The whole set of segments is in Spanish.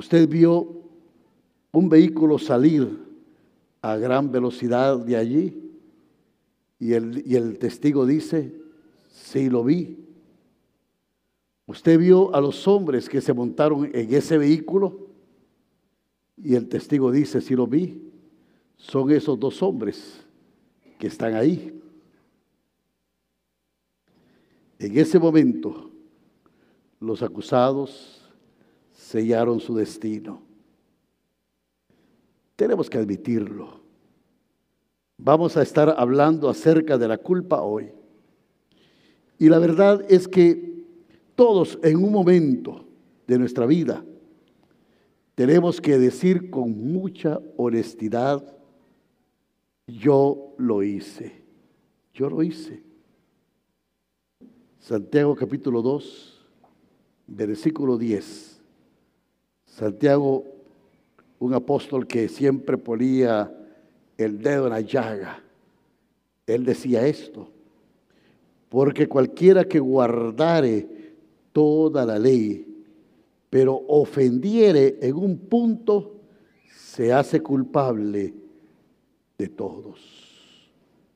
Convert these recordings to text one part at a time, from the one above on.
Usted vio un vehículo salir a gran velocidad de allí y el testigo dice, sí lo vi. Usted vio a los hombres que se montaron en ese vehículo y el testigo dice, sí lo vi. Son esos dos hombres que están ahí. En ese momento, los acusados sellaron su destino. Tenemos que admitirlo. Vamos a estar hablando acerca de la culpa hoy. Y la verdad es que todos en un momento de nuestra vida tenemos que decir con mucha honestidad, yo lo hice. Yo lo hice. Santiago capítulo 2, versículo 10. Santiago, un apóstol que siempre ponía el dedo en la llaga. Él decía esto, porque cualquiera que guardare toda la ley, pero ofendiere en un punto, se hace culpable de todos.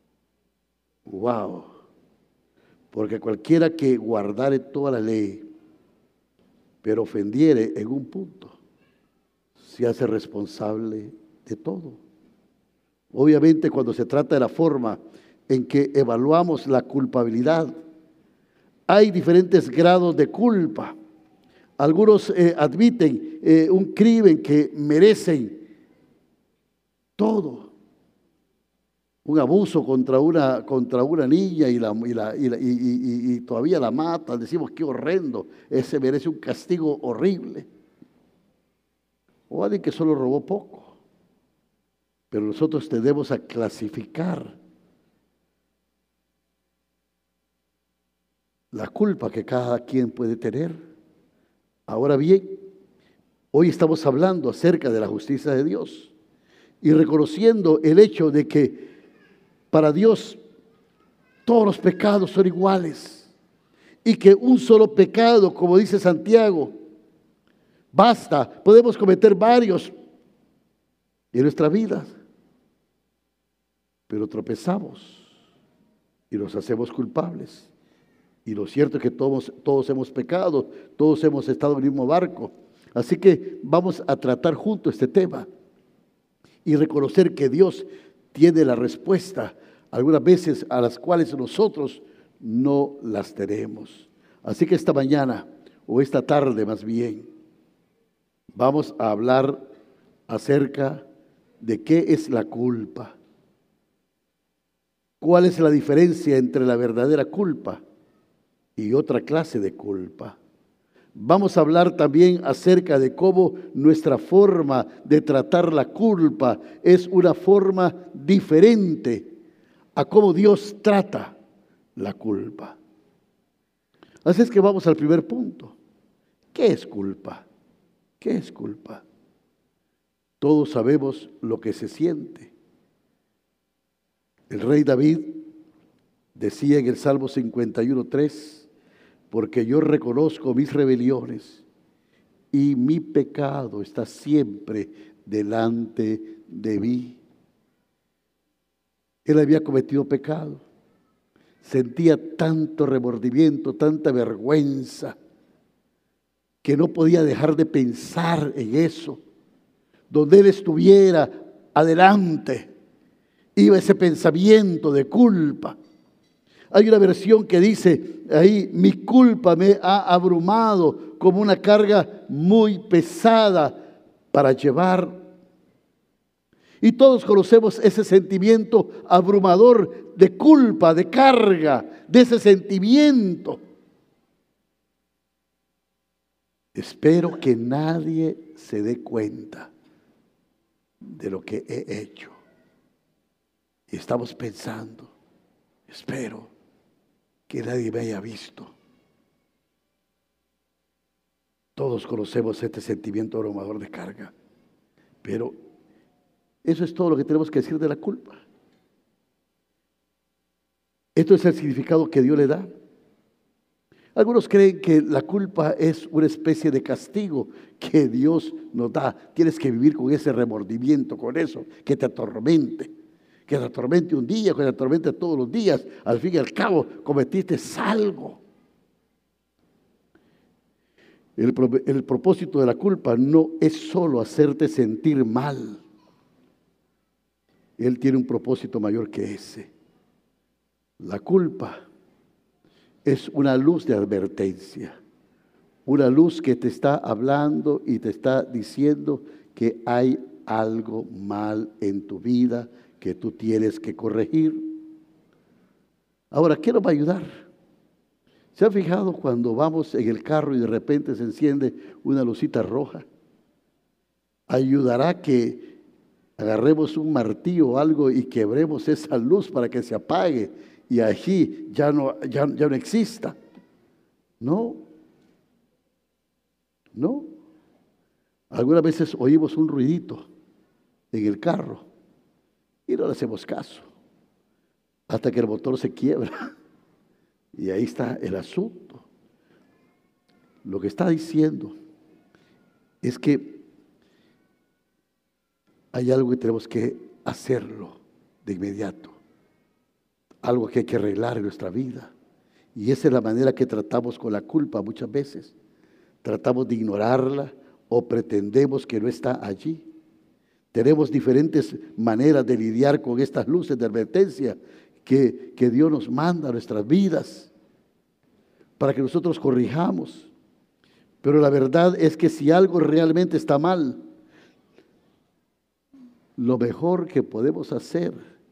Wow. Porque cualquiera que guardare toda la ley, pero ofendiere en un punto, se hace responsable de todo. Obviamente, cuando se trata de la forma en que evaluamos la culpabilidad, hay diferentes grados de culpa. Algunos admiten un crimen que merecen todo. Un abuso contra una niña y todavía la matan. Decimos, qué horrendo, ese merece un castigo horrible. O alguien que solo robó poco. Pero nosotros tendemos a clasificar la culpa que cada quien puede tener. Ahora bien, hoy estamos hablando acerca de la justicia de Dios y reconociendo el hecho de que para Dios todos los pecados son iguales y que un solo pecado, como dice Santiago, basta. Podemos cometer varios en nuestra vida, pero tropezamos y nos hacemos culpables. Y lo cierto es que todos hemos pecado, todos hemos estado en el mismo barco. Así que vamos a tratar juntos este tema y reconocer que Dios tiene la respuesta, algunas veces a las cuales nosotros no las tenemos. Así que esta mañana, o esta tarde más bien, vamos a hablar acerca de qué es la culpa. ¿Cuál es la diferencia entre la verdadera culpa y otra clase de culpa? Vamos a hablar también acerca de cómo nuestra forma de tratar la culpa es una forma diferente a cómo Dios trata la culpa. Así es que vamos al primer punto. ¿Qué es culpa? ¿Qué es culpa? Todos sabemos lo que se siente. El rey David decía en el Salmo 51:3, porque yo reconozco mis rebeliones y mi pecado está siempre delante de mí. Él había cometido pecado, sentía tanto remordimiento, tanta vergüenza, que no podía dejar de pensar en eso. Donde él estuviera, adelante, iba ese pensamiento de culpa. Hay una versión que dice ahí, mi culpa me ha abrumado como una carga muy pesada para llevar. Y todos conocemos ese sentimiento abrumador de culpa, de carga, de ese sentimiento. Espero que nadie se dé cuenta de lo que he hecho. Y estamos pensando, espero que nadie me haya visto. Todos conocemos este sentimiento abrumador de carga, pero eso es todo lo que tenemos que decir de la culpa. Esto es el significado que Dios le da. Algunos creen que la culpa es una especie de castigo que Dios nos da. Tienes que vivir con ese remordimiento, con eso, que te atormente. Que te atormente un día, que te atormente todos los días. Al fin y al cabo, cometiste algo. El propósito de la culpa no es solo hacerte sentir mal. Él tiene un propósito mayor que ese. La culpa es una luz de advertencia, una luz que te está hablando y te está diciendo que hay algo mal en tu vida que tú tienes que corregir. Ahora, ¿qué nos va a ayudar? ¿Se han fijado cuando vamos en el carro y de repente se enciende una lucita roja? Ayudará que agarremos un martillo o algo y quebremos esa luz para que se apague y allí ya no exista. No. Algunas veces oímos un ruidito en el carro y no le hacemos caso hasta que el motor se quiebra. Y ahí está el asunto. Lo que está diciendo es que hay algo que tenemos que hacerlo de inmediato. Algo que hay que arreglar en nuestra vida. Y esa es la manera que tratamos con la culpa muchas veces. Tratamos de ignorarla o pretendemos que no está allí. Tenemos diferentes maneras de lidiar con estas luces de advertencia que Dios nos manda a nuestras vidas para que nosotros corrijamos. Pero la verdad es que si algo realmente está mal, lo mejor que podemos hacer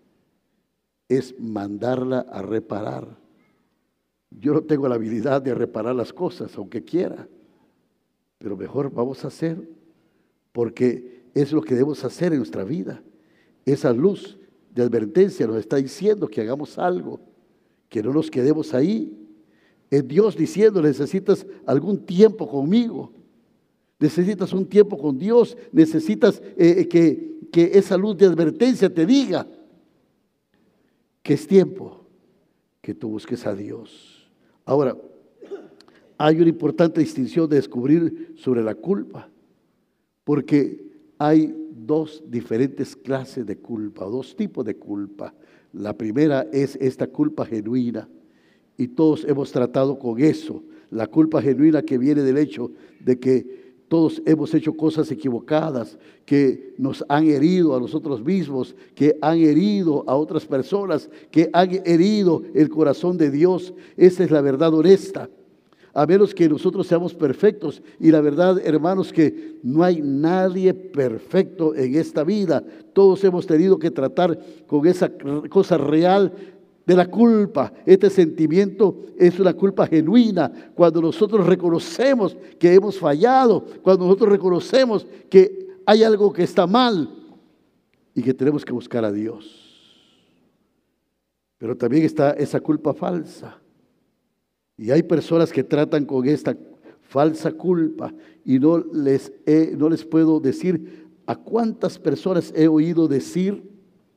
es mandarla a reparar. Yo no tengo la habilidad de reparar las cosas, aunque quiera, pero mejor vamos a hacer, porque es lo que debemos hacer en nuestra vida. Esa luz de advertencia nos está diciendo que hagamos algo, que no nos quedemos ahí. Es Dios diciendo, necesitas algún tiempo conmigo, necesitas un tiempo con Dios, necesitas que esa luz de advertencia te diga que es tiempo que tú busques a Dios. Ahora, hay una importante distinción de descubrir sobre la culpa, porque hay dos diferentes clases de culpa, dos tipos de culpa. La primera es esta culpa genuina, y todos hemos tratado con eso, la culpa genuina que viene del hecho de que todos hemos hecho cosas equivocadas, que nos han herido a nosotros mismos, que han herido a otras personas, que han herido el corazón de Dios. Esa es la verdad honesta. A menos que nosotros seamos perfectos. Y la verdad, hermanos, que no hay nadie perfecto en esta vida. Todos hemos tenido que tratar con esa cosa real de la culpa. Este sentimiento es una culpa genuina. Cuando nosotros reconocemos que hemos fallado, cuando nosotros reconocemos que hay algo que está mal y que tenemos que buscar a Dios. Pero también está esa culpa falsa. Y hay personas que tratan con esta falsa culpa y no les puedo decir a cuántas personas he oído decir: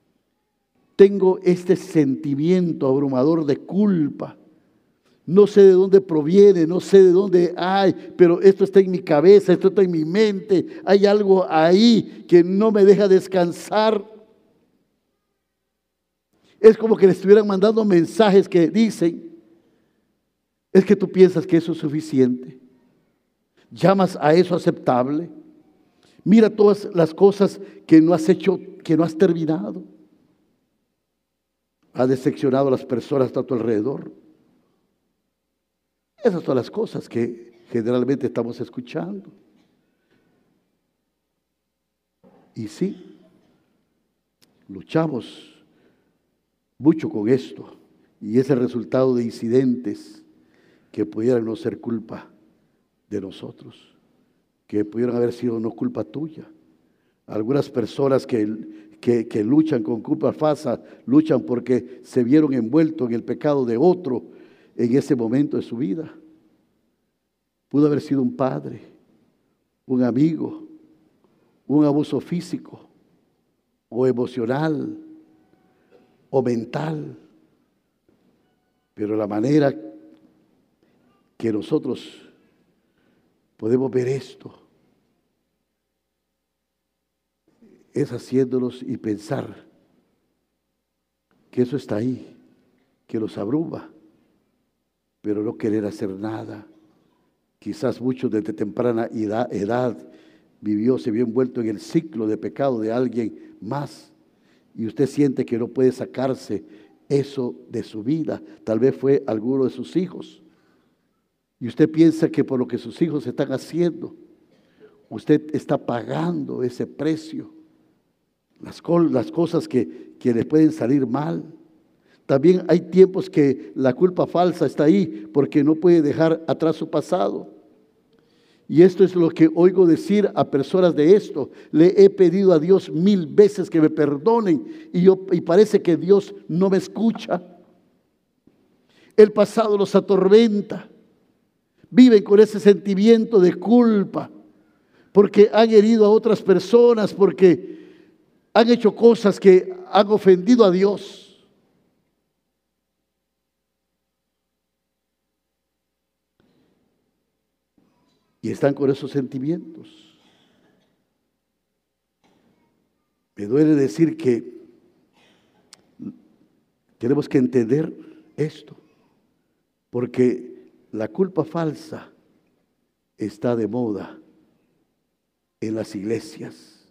tengo este sentimiento abrumador de culpa. No sé de dónde proviene, no sé de dónde hay, pero esto está en mi cabeza, esto está en mi mente. Hay algo ahí que no me deja descansar. Es como que le estuvieran mandando mensajes que dicen: es que tú piensas que eso es suficiente. Llamas a eso aceptable. Mira todas las cosas que no has hecho, que no has terminado. Has decepcionado a las personas a tu alrededor. Esas son las cosas que generalmente estamos escuchando. Y sí, luchamos mucho con esto. Y es el resultado de incidentes que pudieran no ser culpa de nosotros, que pudieran haber sido no culpa tuya. Algunas personas que luchan con culpa falsa, luchan porque se vieron envueltos en el pecado de otro en ese momento de su vida. Pudo haber sido un padre, un amigo, un abuso físico o emocional o mental. Pero la manera que nosotros podemos ver esto es haciéndonos y pensar que eso está ahí, que nos abruma, pero no querer hacer nada. Quizás muchos desde temprana edad se vio envuelto en el ciclo de pecado de alguien más y usted siente que no puede sacarse eso de su vida. Tal vez fue alguno de sus hijos y usted piensa que por lo que sus hijos están haciendo, usted está pagando ese precio. Las cosas que le pueden salir mal. También hay tiempos que la culpa falsa está ahí porque no puede dejar atrás su pasado. Y esto es lo que oigo decir a personas de esto. Le he pedido a Dios 1000 veces que me perdonen y parece que Dios no me escucha. El pasado los atormenta. Viven con ese sentimiento de culpa porque han herido a otras personas, porque han hecho cosas que han ofendido a Dios. Y están con esos sentimientos. Me duele decir que tenemos que entender esto, porque la culpa falsa está de moda en las iglesias.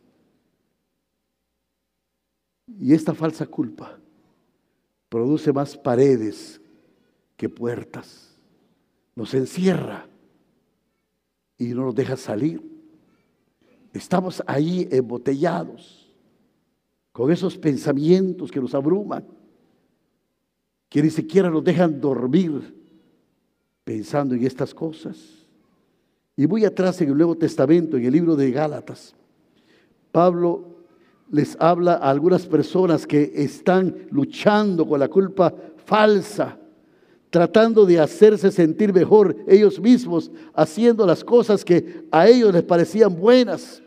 Y esta falsa culpa produce más paredes que puertas. Nos encierra y no nos deja salir. Estamos ahí embotellados con esos pensamientos que nos abruman, que ni siquiera nos dejan dormir pensando en estas cosas. Y muy atrás en el Nuevo Testamento, en el libro de Gálatas, Pablo les habla a algunas personas que están luchando con la culpa falsa, tratando de hacerse sentir mejor ellos mismos, haciendo las cosas que a ellos les parecían buenas.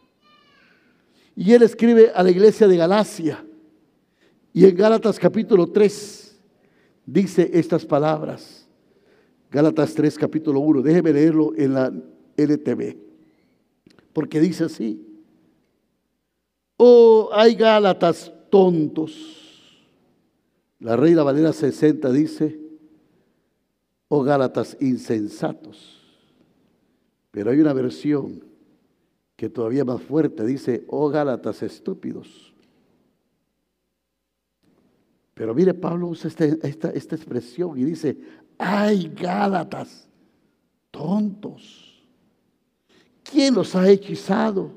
Y él escribe a la iglesia de Galacia, y en Gálatas capítulo 3 dice estas palabras. Gálatas 3 capítulo 1, déjeme leerlo en la LTV, porque dice así: oh, hay Gálatas tontos. La Reina Valera 60 dice: oh, Gálatas insensatos. Pero hay una versión que todavía más fuerte dice: oh, Gálatas estúpidos. Pero mire, Pablo usa esta expresión y dice: ay, Gálatas tontos. ¿Quién los ha hechizado?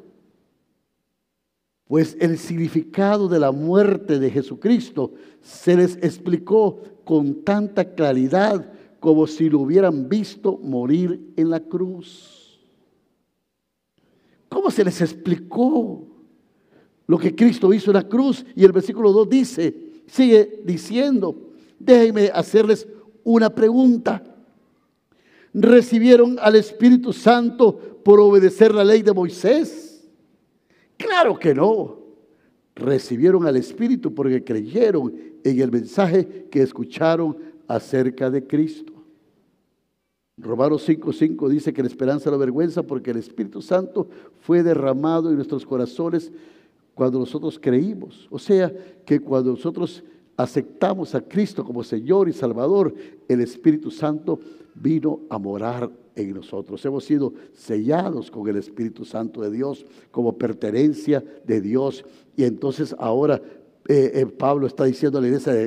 Pues el significado de la muerte de Jesucristo se les explicó con tanta claridad como si lo hubieran visto morir en la cruz. ¿Cómo se les explicó lo que Cristo hizo en la cruz? Y el versículo 2 sigue diciendo: déjenme hacerles una pregunta. ¿Recibieron al Espíritu Santo por obedecer la ley de Moisés? Claro que no. Recibieron al Espíritu porque creyeron en el mensaje que escucharon acerca de Cristo. Romanos 5:5 dice que la esperanza no avergüenza, porque el Espíritu Santo fue derramado en nuestros corazones cuando nosotros creímos. O sea, que cuando nosotros aceptamos a Cristo como Señor y Salvador, el Espíritu Santo vino a morar en nosotros. Hemos sido sellados con el Espíritu Santo de Dios como pertenencia de Dios. Y entonces ahora Pablo está diciendo a la iglesia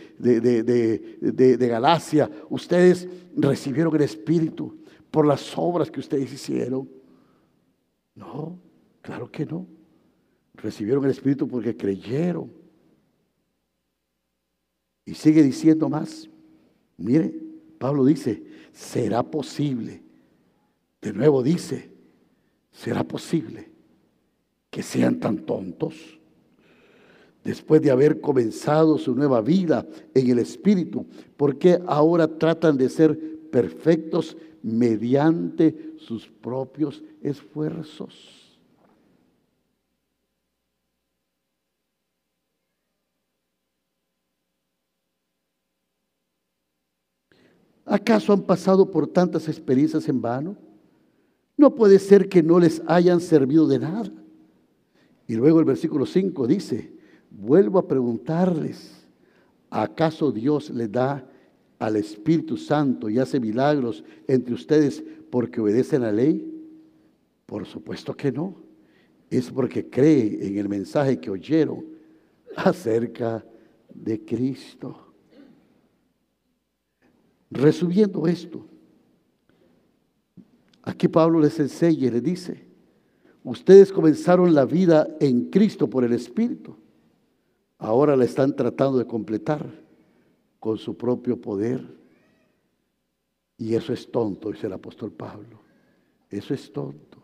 de Galacia: ustedes recibieron el Espíritu por las obras que ustedes hicieron. No, claro que no. Recibieron el Espíritu porque creyeron. Y sigue diciendo más. Mire, Pablo dice: ¿será posible? De nuevo dice: ¿será posible que sean tan tontos? Después de haber comenzado su nueva vida en el Espíritu, ¿por qué ahora tratan de ser perfectos mediante sus propios esfuerzos? ¿Acaso han pasado por tantas experiencias en vano? No puede ser que no les hayan servido de nada. Y luego el versículo 5 dice, vuelvo a preguntarles, ¿acaso Dios les da al Espíritu Santo y hace milagros entre ustedes porque obedecen la ley? Por supuesto que no. Es porque creen en el mensaje que oyeron acerca de Cristo. Resumiendo esto, aquí Pablo les enseña y les dice, ustedes comenzaron la vida en Cristo por el Espíritu. Ahora la están tratando de completar con su propio poder. Y eso es tonto, dice el apóstol Pablo. Eso es tonto.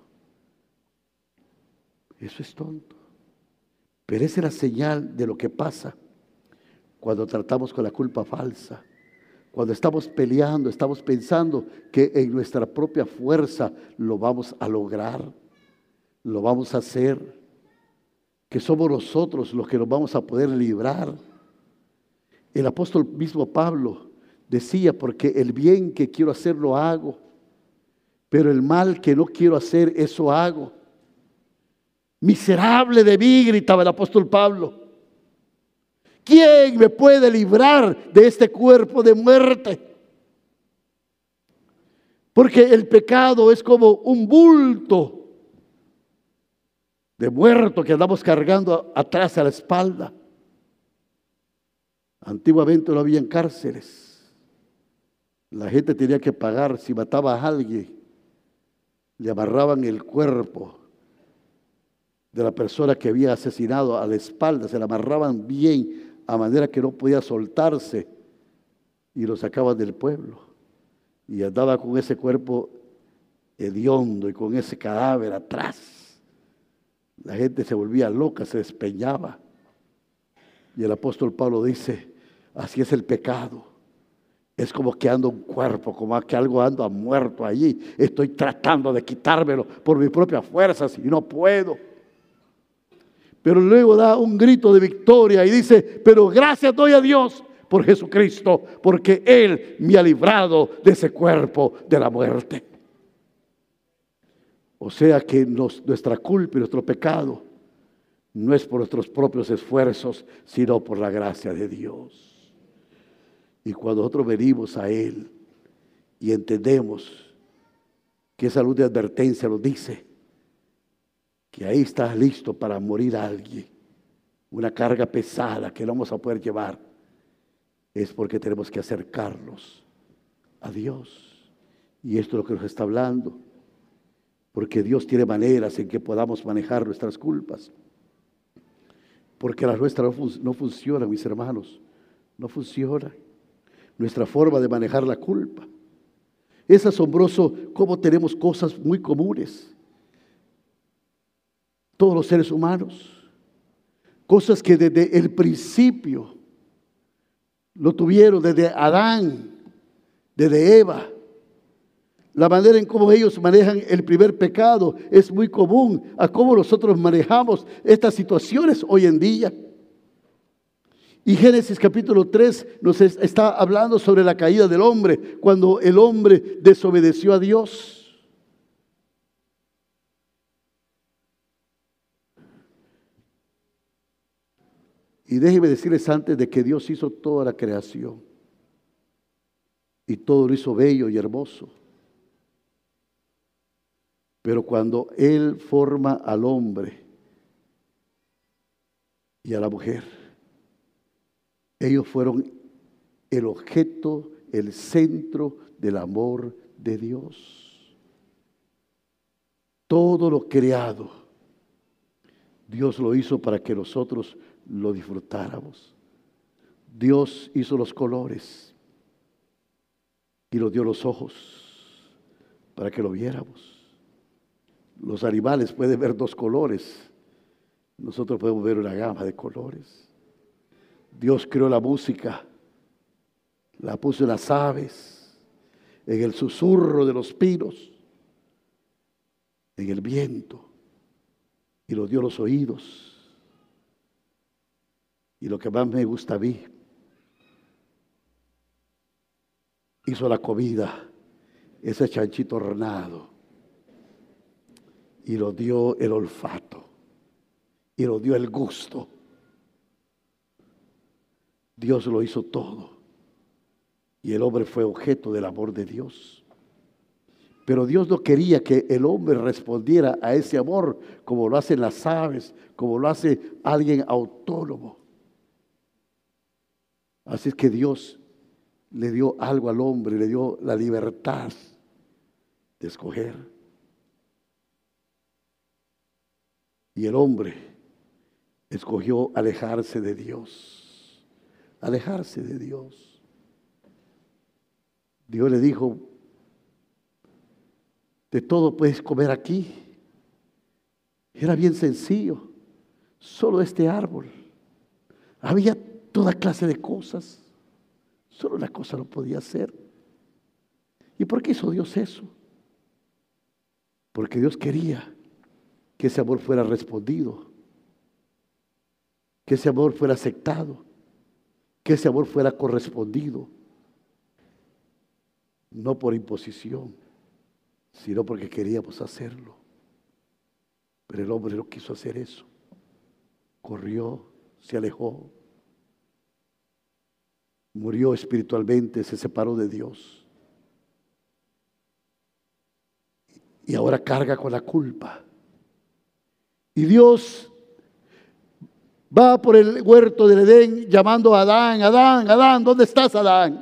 Eso es tonto. Pero esa es la señal de lo que pasa cuando tratamos con la culpa falsa. Cuando estamos peleando, estamos pensando que en nuestra propia fuerza lo vamos a lograr, lo vamos a hacer, que somos nosotros los que nos vamos a poder librar. El apóstol mismo Pablo decía, porque el bien que quiero hacer lo hago, pero el mal que no quiero hacer, eso hago. Miserable de mí, gritaba el apóstol Pablo. ¿Quién me puede librar de este cuerpo de muerte? Porque el pecado es como un bulto de muerto que andamos cargando atrás a la espalda. Antiguamente no habían cárceles. La gente tenía que pagar si mataba a alguien. Le amarraban el cuerpo de la persona que había asesinado a la espalda, se la amarraban bien a manera que no podía soltarse y lo sacaban del pueblo. Y andaba con ese cuerpo hediondo y con ese cadáver atrás. La gente se volvía loca, se despeñaba. Y el apóstol Pablo dice, así es el pecado. Es como que anda un cuerpo, como que algo anda muerto allí. Estoy tratando de quitármelo por mis propias fuerzas y no puedo. Pero luego da un grito de victoria y dice, pero gracias doy a Dios por Jesucristo, porque Él me ha librado de ese cuerpo de la muerte. O sea que nuestra culpa y nuestro pecado no es por nuestros propios esfuerzos, sino por la gracia de Dios. Y cuando nosotros venimos a Él y entendemos que esa luz de advertencia nos dice que ahí está listo para morir alguien, una carga pesada que no vamos a poder llevar, es porque tenemos que acercarnos a Dios. Y esto es lo que nos está hablando, porque Dios tiene maneras en que podamos manejar nuestras culpas, porque las nuestras no funcionan, mis hermanos, no funciona nuestra forma de manejar la culpa. Es asombroso cómo tenemos cosas muy comunes, todos los seres humanos, cosas que desde el principio lo tuvieron, desde Adán, desde Eva. La manera en cómo ellos manejan el primer pecado es muy común a cómo nosotros manejamos estas situaciones hoy en día. Y Génesis capítulo 3 nos está hablando sobre la caída del hombre, cuando el hombre desobedeció a Dios. Y déjenme decirles antes de que Dios hizo toda la creación y todo lo hizo bello y hermoso. Pero cuando Él forma al hombre y a la mujer, ellos fueron el objeto, el centro del amor de Dios. Todo lo creado, Dios lo hizo para que nosotros lo disfrutáramos. Dios hizo los colores y nos dio los ojos para que lo viéramos. Los animales pueden ver dos colores, nosotros podemos ver una gama de colores. Dios creó la música, la puso en las aves, en el susurro de los pinos, en el viento, y nos dio los oídos. Y lo que más me gusta a mí hizo la comida, ese chanchito hornado, y lo dio el olfato, y lo dio el gusto. Dios lo hizo todo, y el hombre fue objeto del amor de Dios. Pero Dios no quería que el hombre respondiera a ese amor como lo hacen las aves, como lo hace alguien autónomo. Así es que Dios le dio algo al hombre, le dio la libertad de escoger. Y el hombre escogió alejarse de Dios, alejarse de Dios. Dios le dijo: de todo puedes comer aquí. Era bien sencillo, solo este árbol. Había toda clase de cosas, solo una cosa no podía hacer. ¿Y por qué hizo Dios eso? Porque Dios quería que ese amor fuera respondido, que ese amor fuera aceptado, que ese amor fuera correspondido, no por imposición, sino porque queríamos hacerlo. Pero el hombre no quiso hacer eso. Corrió, se alejó, murió espiritualmente, se separó de Dios. Y ahora carga con la culpa. Y Dios va por el huerto del Edén llamando a Adán: Adán, Adán, ¿dónde estás, Adán?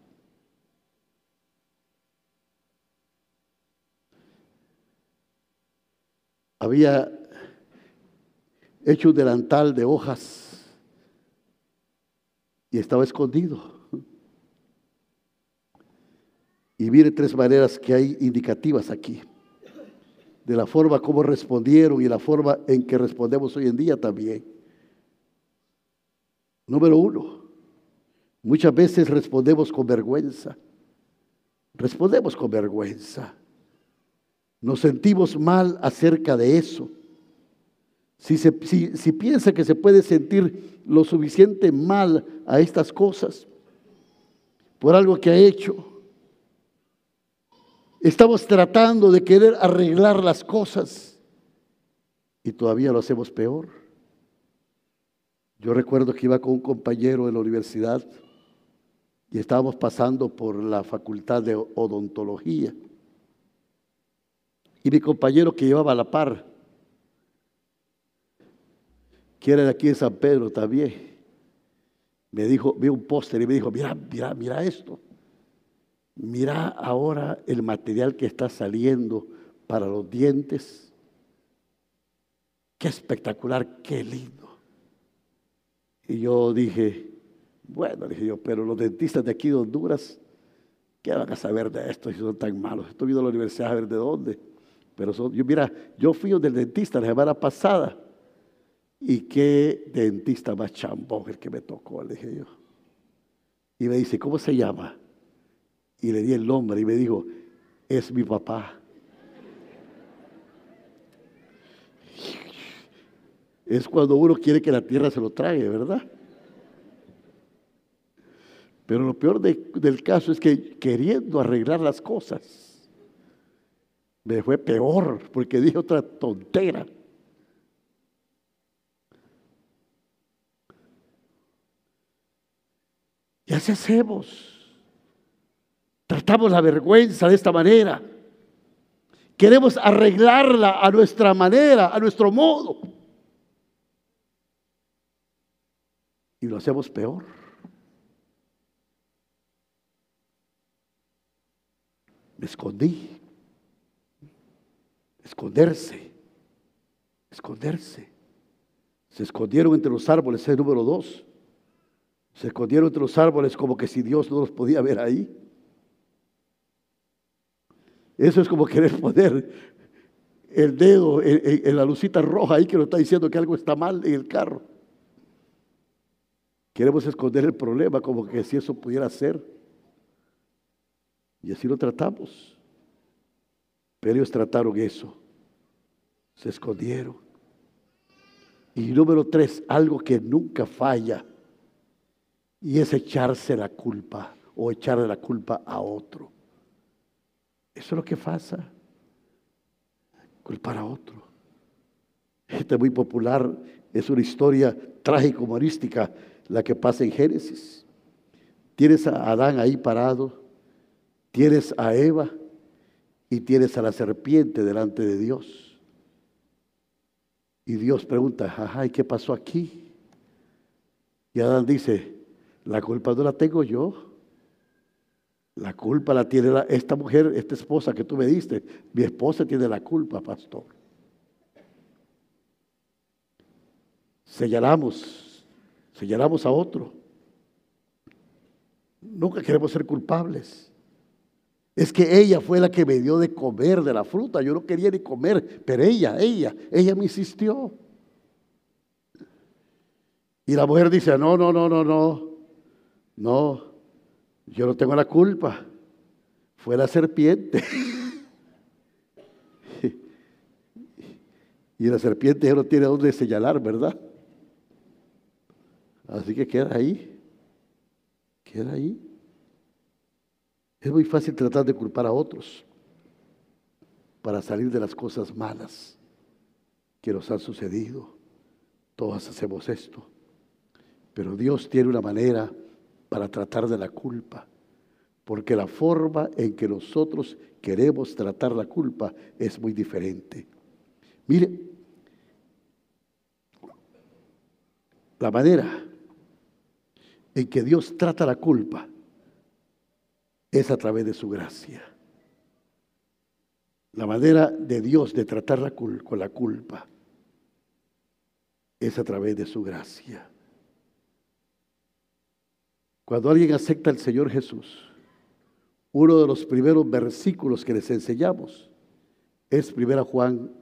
Había hecho un delantal de hojas y estaba escondido. Y mire 3 maneras que hay indicativas aquí, de la forma como respondieron y la forma en que respondemos hoy en día también. Número 1, muchas veces respondemos con vergüenza. Respondemos con vergüenza. Nos sentimos mal acerca de eso. Si piensa que se puede sentir lo suficiente mal a estas cosas por algo que ha hecho, estamos tratando de querer arreglar las cosas y todavía lo hacemos peor. Yo recuerdo que iba con un compañero de la universidad y estábamos pasando por la facultad de odontología. Y mi compañero que llevaba a la par, que era de aquí de San Pedro también, me dijo, vi un póster y me dijo: mira esto. Mira ahora el material que está saliendo para los dientes. Qué espectacular, qué lindo. Y yo dije, bueno, dije yo, pero los dentistas de aquí de Honduras, ¿qué van a saber de esto si son tan malos? Estoy viendo a la universidad a ver de dónde. Pero yo fui del dentista la semana pasada. Y qué dentista más chambón el que me tocó, le dije yo. Y me dice: ¿cómo se llama? Y le di el nombre y me dijo: es mi papá. Es cuando uno quiere que la tierra se lo trague, ¿verdad? Pero lo peor del caso es que queriendo arreglar las cosas, me fue peor porque dije otra tontera. Y así hacemos. Tratamos la vergüenza de esta manera. Queremos arreglarla a nuestra manera, a nuestro modo. Y lo hacemos peor. Me escondí. Esconderse. Se escondieron entre los árboles, es número 2. Se escondieron entre los árboles como que si Dios no los podía ver ahí. Eso es como querer poner el dedo en la lucita roja ahí que nos está diciendo que algo está mal en el carro. Queremos esconder el problema como que si eso pudiera ser. Y así lo tratamos. Pero ellos trataron eso. Se escondieron. Y número 3, algo que nunca falla. Y es echarse la culpa o echarle la culpa a otro. Eso es lo que pasa, culpar a otro. Esta es muy popular, es una historia trágico-humorística la que pasa en Génesis. Tienes a Adán ahí parado, tienes a Eva y tienes a la serpiente delante de Dios. Y Dios pregunta, ajá, ¿y qué pasó aquí? Y Adán dice, la culpa no la tengo yo. La culpa la tiene esta mujer, esta esposa que tú me diste. Mi esposa tiene la culpa, pastor. Señalamos a otro. Nunca queremos ser culpables. Es que ella fue la que me dio de comer de la fruta. Yo no quería ni comer, pero ella me insistió. Y la mujer dice, no, yo no tengo la culpa. Fue la serpiente. Y la serpiente ya no tiene dónde señalar, ¿verdad? Así que queda ahí. Queda ahí. Es muy fácil tratar de culpar a otros para salir de las cosas malas que nos han sucedido. Todos hacemos esto. Pero Dios tiene una manera para tratar de la culpa, porque la forma en que nosotros queremos tratar la culpa es muy diferente. Mire, la manera en que Dios trata la culpa es a través de su gracia. La manera de Dios de tratar con la culpa es a través de su gracia. Cuando alguien acepta al Señor Jesús, uno de los primeros versículos que les enseñamos es 1 Juan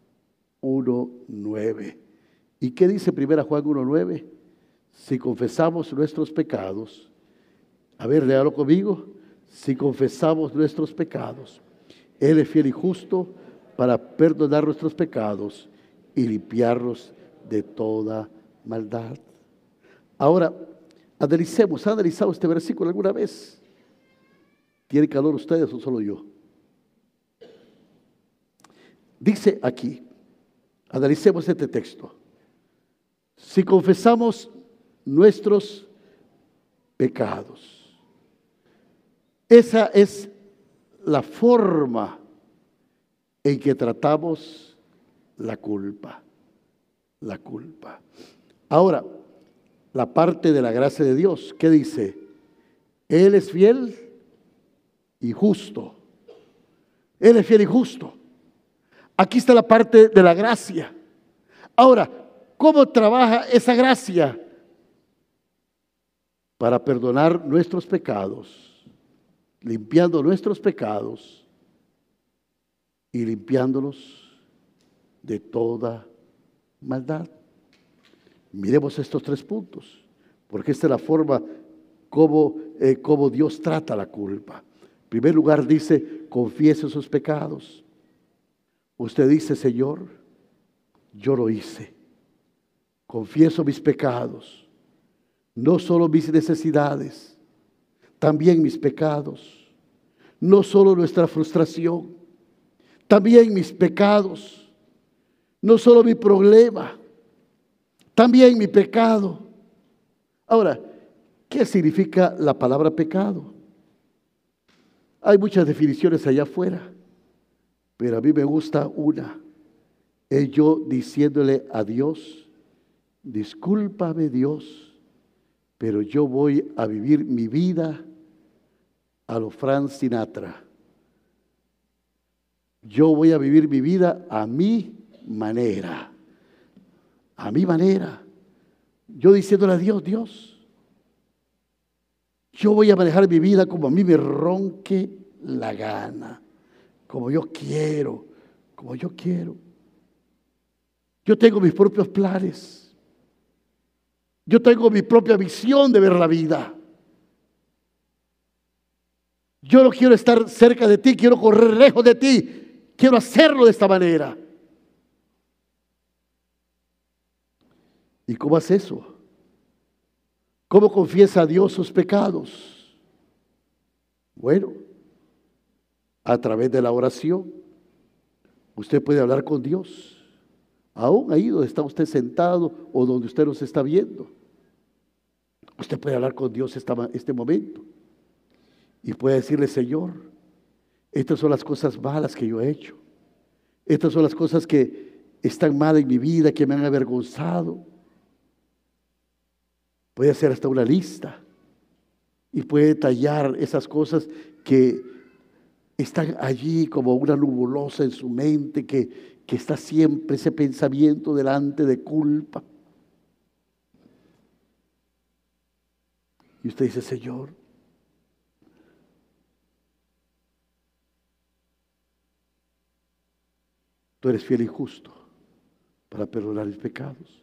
1:9. ¿Y qué dice 1 Juan 1:9? Si confesamos nuestros pecados, a ver, léalo conmigo. Si confesamos nuestros pecados, Él es fiel y justo para perdonar nuestros pecados y limpiarnos de toda maldad. Ahora, analicemos. ¿Han analizado este versículo alguna vez? ¿Tienen calor ustedes o solo yo? Dice aquí, analicemos este texto. Si confesamos nuestros pecados, esa es la forma en que tratamos la culpa. La culpa. Ahora, la parte de la gracia de Dios, ¿qué dice? Él es fiel y justo. Él es fiel y justo. Aquí está la parte de la gracia. Ahora, ¿cómo trabaja esa gracia? Para perdonar nuestros pecados, limpiando nuestros pecados y limpiándolos de toda maldad. Miremos estos 3 puntos, porque esta es la forma como Dios trata la culpa. En primer lugar dice, confiese sus pecados. Usted dice, Señor, yo lo hice. Confieso mis pecados, no solo mis necesidades, también mis pecados, no solo nuestra frustración, también mis pecados, no solo mi problema, también mi pecado. Ahora, ¿qué significa la palabra pecado? Hay muchas definiciones allá afuera, pero a mí me gusta una. Es yo diciéndole a Dios, discúlpame Dios, pero yo voy a vivir mi vida a lo Frank Sinatra. Yo voy a vivir mi vida a mi manera. A mi manera. Yo diciéndole a Dios, Dios, yo voy a manejar mi vida como a mí me ronque la gana. Como yo quiero. Como yo quiero. Yo tengo mis propios planes. Yo tengo mi propia visión de ver la vida. Yo no quiero estar cerca de ti, quiero correr lejos de ti. Quiero hacerlo de esta manera. ¿Y cómo hace eso? ¿Cómo confiesa a Dios sus pecados? Bueno, a través de la oración, usted puede hablar con Dios, aún ahí donde está usted sentado o donde usted nos está viendo. Usted puede hablar con Dios este momento y puede decirle: Señor, estas son las cosas malas que yo he hecho. Estas son las cosas que están mal en mi vida, que me han avergonzado. Puede hacer hasta una lista y puede detallar esas cosas que están allí como una nubulosa en su mente, que está siempre ese pensamiento delante de culpa. Y usted dice: Señor, tú eres fiel y justo para perdonar mis pecados.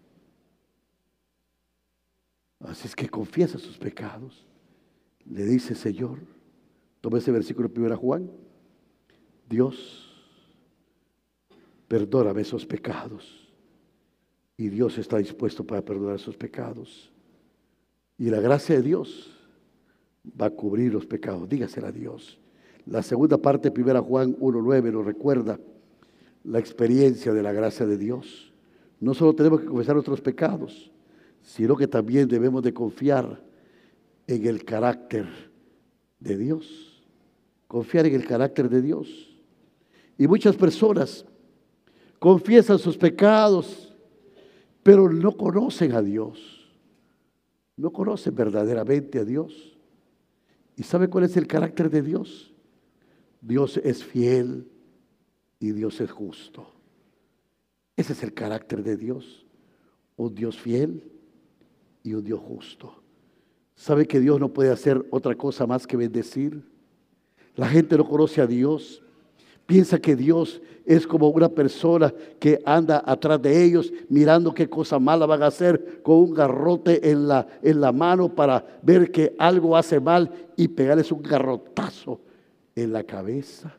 Así es que confiesa sus pecados. Le dice: Señor, toma ese versículo de 1 Juan. Dios, perdóname esos pecados. Y Dios está dispuesto para perdonar esos pecados. Y la gracia de Dios va a cubrir los pecados. Dígasela a Dios. La segunda parte de 1 Juan 1:9 nos recuerda la experiencia de la gracia de Dios. No solo tenemos que confesar nuestros pecados, sino que también debemos de confiar en el carácter de Dios. Confiar en el carácter de Dios. Y muchas personas confiesan sus pecados, pero no conocen a Dios. No conocen verdaderamente a Dios. ¿Y sabe cuál es el carácter de Dios? Dios es fiel y Dios es justo. Ese es el carácter de Dios. Un Dios fiel y un Dios justo. ¿Sabe que Dios no puede hacer otra cosa más que bendecir? La gente no conoce a Dios. Piensa que Dios es como una persona que anda atrás de ellos mirando qué cosa mala van a hacer con un garrote en la mano para ver que algo hace mal y pegarles un garrotazo en la cabeza.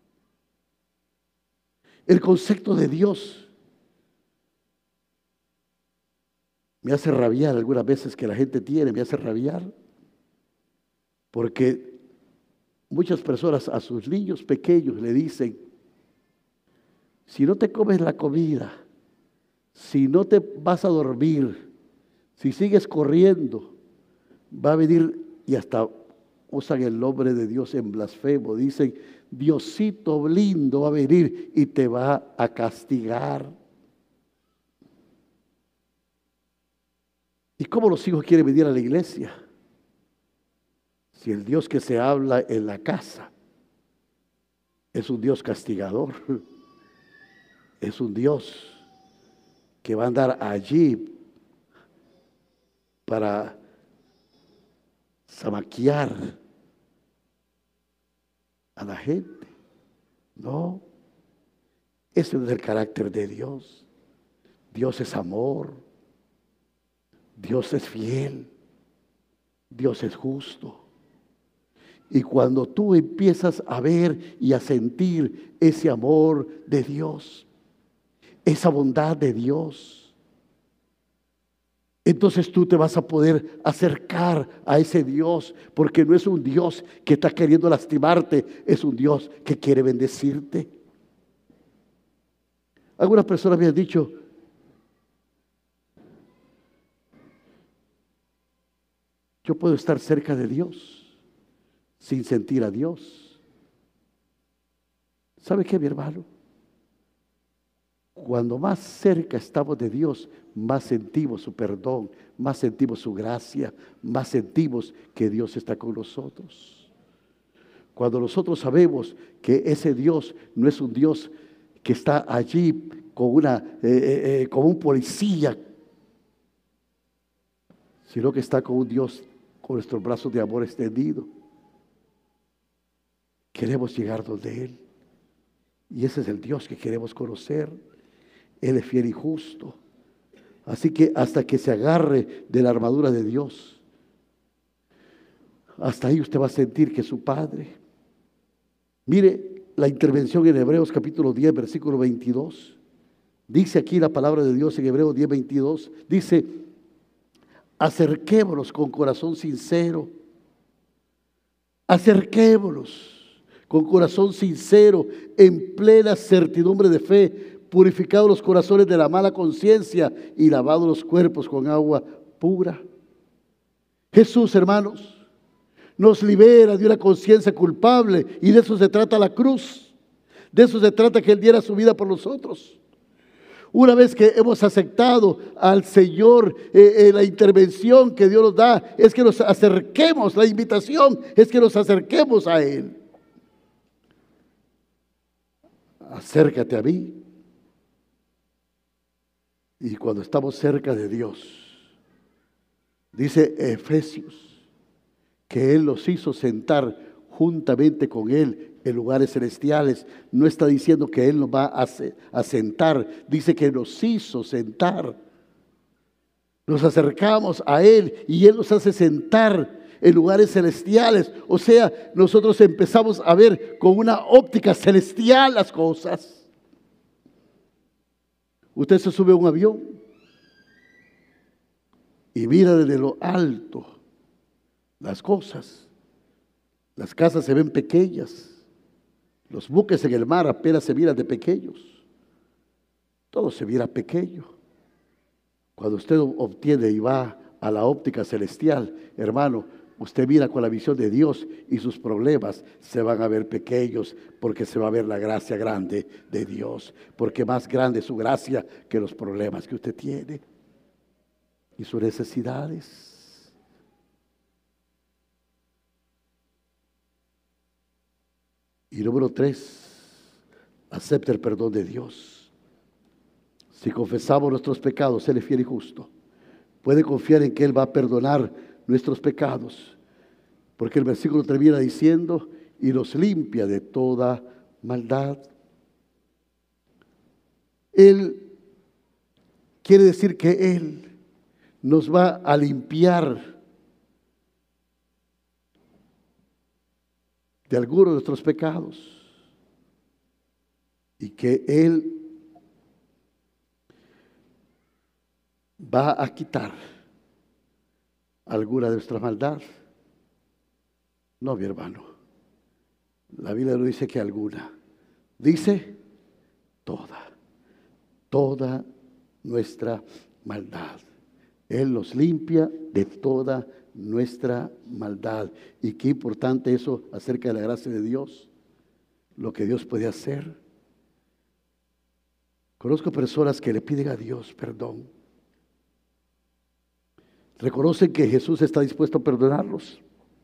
El concepto de Dios me hace rabiar algunas veces que la gente tiene, me hace rabiar, porque muchas personas a sus niños pequeños le dicen: si no te comes la comida, si no te vas a dormir, si sigues corriendo, va a venir, y hasta usan el nombre de Dios en blasfemo, dicen: Diosito lindo va a venir y te va a castigar. ¿Y cómo los hijos quieren venir a la iglesia? Si el Dios que se habla en la casa es un Dios castigador, es un Dios que va a andar allí para zamaquear a la gente. No, ese no es el carácter de Dios. Dios es amor, Dios es fiel, Dios es justo. Y cuando tú empiezas a ver y a sentir ese amor de Dios, esa bondad de Dios, entonces tú te vas a poder acercar a ese Dios, porque no es un Dios que está queriendo lastimarte, es un Dios que quiere bendecirte. Algunas personas me han dicho: yo puedo estar cerca de Dios sin sentir a Dios. ¿Sabe qué, mi hermano? Cuando más cerca estamos de Dios, más sentimos su perdón, más sentimos su gracia, más sentimos que Dios está con nosotros. Cuando nosotros sabemos que ese Dios no es un Dios que está allí como un policía, sino que está con un Dios con nuestros brazos de amor extendido. Queremos llegar donde Él. Y ese es el Dios que queremos conocer. Él es fiel y justo. Así que hasta que se agarre de la armadura de Dios, hasta ahí usted va a sentir que es su Padre. Mire la intervención en Hebreos capítulo 10, versículo 22. Dice aquí la palabra de Dios en Hebreos 10, 22. Dice: acerquémonos con corazón sincero Acerquémonos con corazón sincero, en plena certidumbre de fe, purificados los corazones de la mala conciencia y lavados los cuerpos con agua pura. Jesús, hermanos, nos libera de una conciencia culpable y de eso se trata la cruz. De eso se trata que Él diera su vida por nosotros. Una vez que hemos aceptado al Señor, la intervención que Dios nos da es que nos acerquemos, la invitación es que nos acerquemos a Él. Acércate a mí. Y cuando estamos cerca de Dios, dice Efesios, que Él los hizo sentar juntamente con Él en lugares celestiales. No está diciendo que Él nos va a sentar, dice que nos hizo sentar. Nos acercamos a Él y Él nos hace sentar en lugares celestiales. O sea, nosotros empezamos a ver con una óptica celestial las cosas. Usted se sube a un avión y mira desde lo alto las cosas. Las casas se ven pequeñas. Los buques en el mar apenas se miran de pequeños. Todo se mira pequeño. Cuando usted obtiene y va a la óptica celestial, hermano, usted mira con la visión de Dios y sus problemas se van a ver pequeños porque se va a ver la gracia grande de Dios. Porque más grande es su gracia que los problemas que usted tiene y sus necesidades. Y número 3, acepta el perdón de Dios. Si confesamos nuestros pecados, Él es fiel y justo. Puede confiar en que Él va a perdonar nuestros pecados. Porque el versículo termina diciendo, y nos limpia de toda maldad. Él quiere decir que Él nos va a limpiar de algunos de nuestros pecados y que Él va a quitar alguna de nuestra maldad. No, mi hermano, la Biblia no dice que alguna, dice toda nuestra maldad. Él nos limpia de toda nuestra maldad. Y qué importante eso acerca de la gracia de Dios, lo que Dios puede hacer. Conozco personas que le piden a Dios perdón. Reconocen que Jesús está dispuesto a perdonarlos,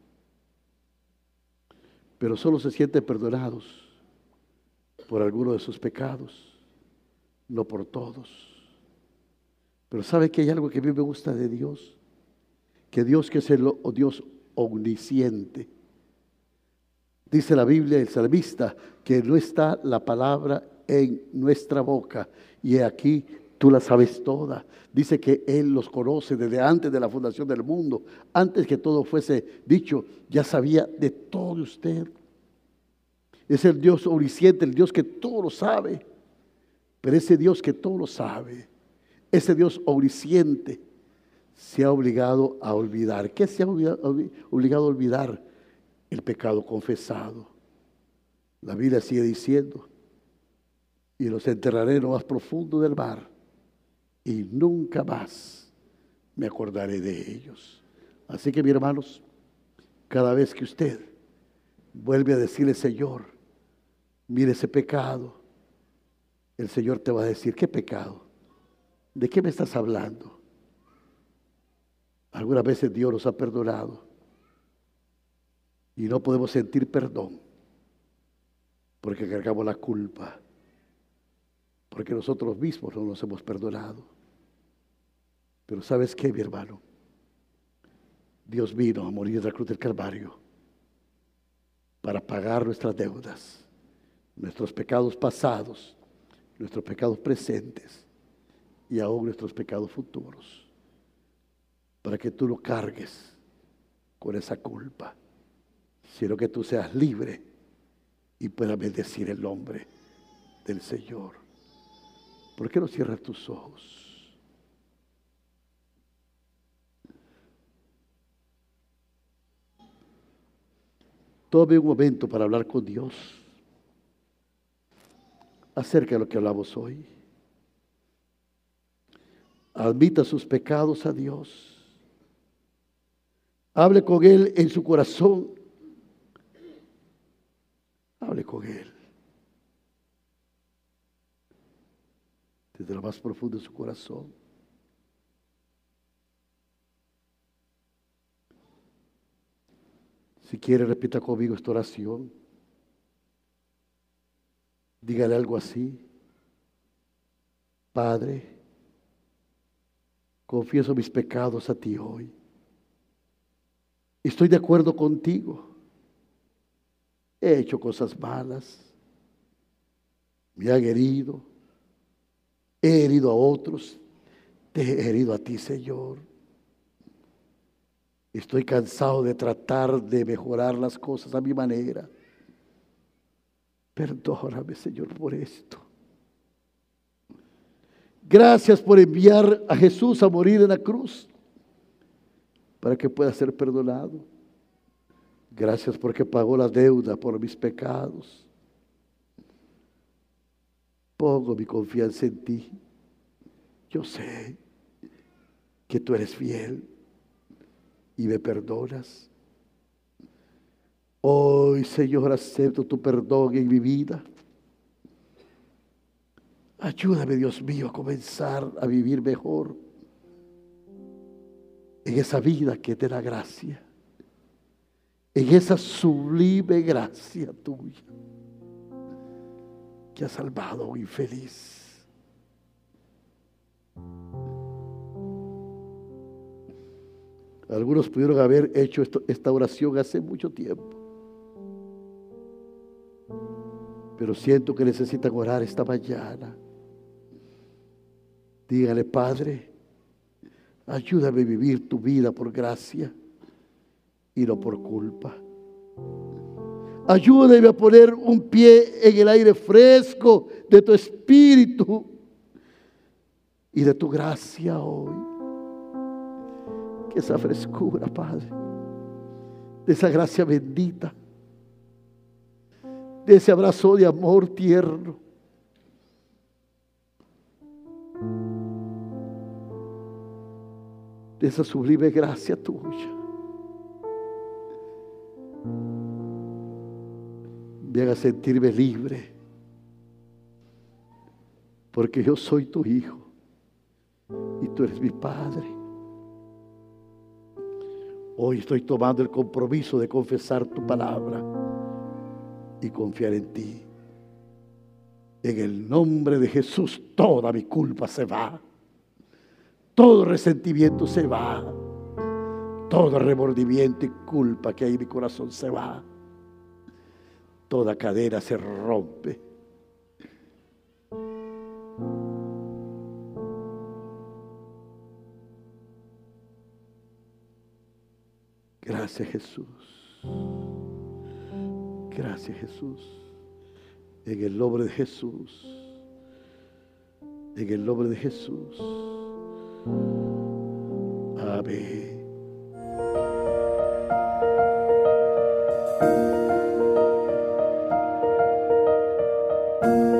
pero solo se sienten perdonados por alguno de sus pecados, no por todos. Pero ¿sabe que hay algo que a mí me gusta de Dios? Que Dios, que es el Dios omnisciente. Dice la Biblia, el salmista, que no está la palabra en nuestra boca. Y aquí tú la sabes toda. Dice que Él los conoce desde antes de la fundación del mundo. Antes que todo fuese dicho, ya sabía de todo usted. Es el Dios omnisciente, el Dios que todo lo sabe. Pero ese Dios que todo lo sabe, ese Dios omnisciente, se ha obligado a olvidar. ¿Qué se ha obligado a olvidar? El pecado confesado. La Biblia sigue diciendo, y los enterraré en lo más profundo del mar, y nunca más me acordaré de ellos. Así que, mis hermanos, cada vez que usted vuelve a decirle, Señor, mire ese pecado, el Señor te va a decir, ¿qué pecado? ¿De qué me estás hablando? Algunas veces Dios nos ha perdonado y no podemos sentir perdón porque cargamos la culpa, porque nosotros mismos no nos hemos perdonado. Pero ¿sabes qué, mi hermano? Dios vino a morir en la cruz del Calvario para pagar nuestras deudas, nuestros pecados pasados, nuestros pecados presentes y aún nuestros pecados futuros, para que tú no cargues con esa culpa, sino que tú seas libre y puedas bendecir el nombre del Señor. ¿Por qué no cierras tus ojos? tome un momento para hablar con Dios acerca de lo que hablamos hoy. Admita sus pecados a Dios. Hable con Él en su corazón. Hable con Él. Desde lo más profundo de su corazón. Si quiere, repita conmigo esta oración. Dígale algo así. Padre, confieso mis pecados a ti hoy. Estoy de acuerdo contigo. He hecho cosas malas. Me han herido. He herido a otros. Te he herido a ti, Señor. Estoy cansado de tratar de mejorar las cosas a mi manera. Perdóname, Señor, por esto. Gracias por enviar a Jesús a morir en la cruz para que pueda ser perdonado. Gracias porque pagó la deuda por mis pecados. Pongo mi confianza en ti. Yo sé que tú eres fiel y me perdonas. Hoy, Señor, acepto tu perdón en mi vida. Ayúdame, Dios mío, a comenzar a vivir mejor en esa vida que te da gracia, en esa sublime gracia tuya que ha salvado a un infeliz. Algunos pudieron haber hecho esta oración hace mucho tiempo, pero siento que necesitan orar esta mañana. Dígale: Padre, ayúdame a vivir tu vida por gracia y no por culpa. Ayúdame a poner un pie en el aire fresco de tu espíritu y de tu gracia hoy. Que esa frescura, Padre, de esa gracia bendita, de ese abrazo de amor tierno, de esa sublime gracia tuya, me haga sentirme libre, porque yo soy tu hijo y tú eres mi Padre. Hoy estoy tomando el compromiso de confesar tu palabra y confiar en ti. En el nombre de Jesús, toda mi culpa se va. Todo resentimiento se va. Todo remordimiento y culpa que hay en mi corazón se va. Toda cadena se rompe. Gracias, Jesús. Gracias, Jesús. En el nombre de Jesús. En el nombre de Jesús. Amén.